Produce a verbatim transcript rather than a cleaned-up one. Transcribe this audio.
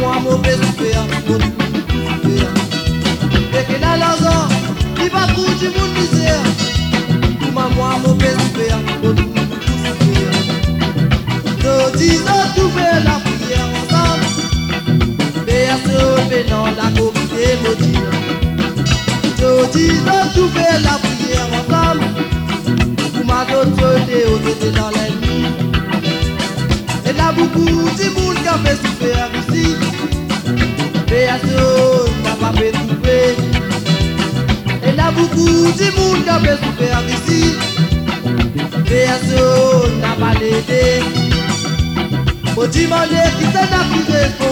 moi mauvais souffert, mauvais souffert. Et que dans l'argent, il va pour du monde misère. Pour moi mauvais souffert, mauvais souffert. Nous disons tout faire la prière ensemble. Personne dans la communauté maudite. Nous disons tout faire la prière ensemble. Pour ma d'autres au côté dans l'ennemi. Et là beaucoup de monde qui a fait souffrir ici. Personne n'a pas fait souffrir. Et là beaucoup de monde qui a fait souffrir ici. Personne n'a pas l'aidé. Faut demander qui s'en a pris.